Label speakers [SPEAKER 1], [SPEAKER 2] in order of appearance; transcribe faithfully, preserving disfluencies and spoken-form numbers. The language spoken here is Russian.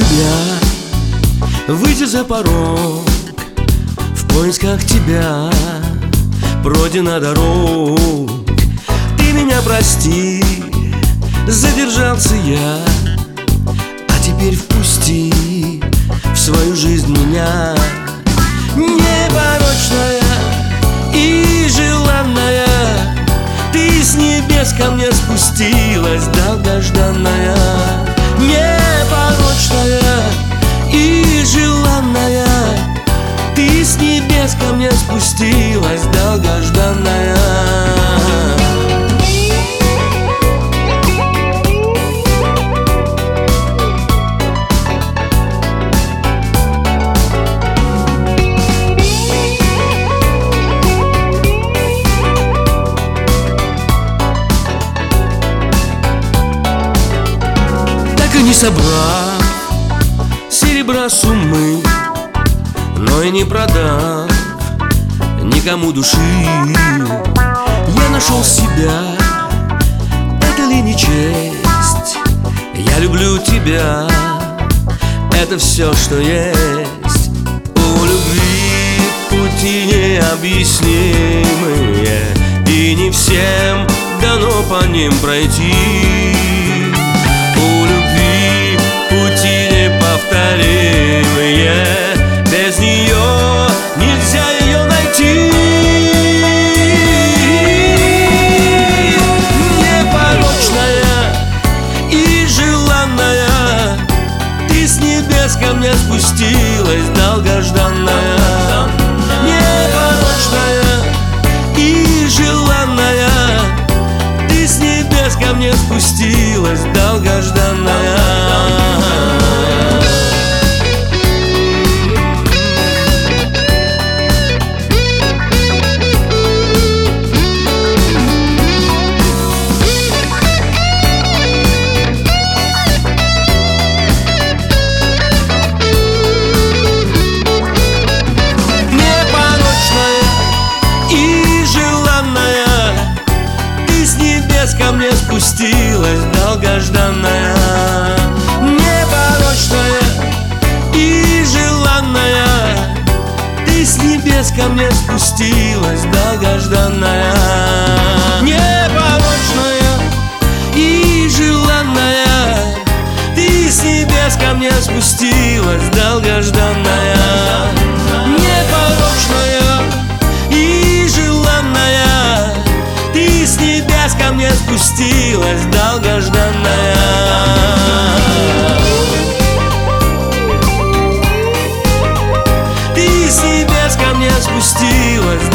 [SPEAKER 1] тебя, выйти за порог, в поисках тебя пройдена дорог. Ты меня прости, задержался я, а теперь впусти в свою жизнь меня. Непорочная и желанная, ты с небес ко мне спустилась, долгожданная. Непорочная и желанная, ты с небес ко мне спустилась, долгожданная. Не собрав серебра суммы, но и не продав никому души, я нашел себя. Это ли не честь? Я люблю тебя, это все, что есть. У любви пути необъяснимые, и не всем дано по ним пройти. Пути неповторимые, без нее нельзя ее найти. Непорочная и желанная, ты с небес ко мне спустилась, долгожданная. Непорочная и желанная, ты с небес ко мне спустилась, долгожданная. Ко мне спустилась, долгожданная. Непорочная и желанная, ты с небес ко мне спустилась, долгожданная. Непорочная и желанная, ты с небес ко мне спустилась, долгожданная. Непорочная и желанная, ты с небес ко мне спустилась, долгожданная. Ты с небес ко мне спустилась,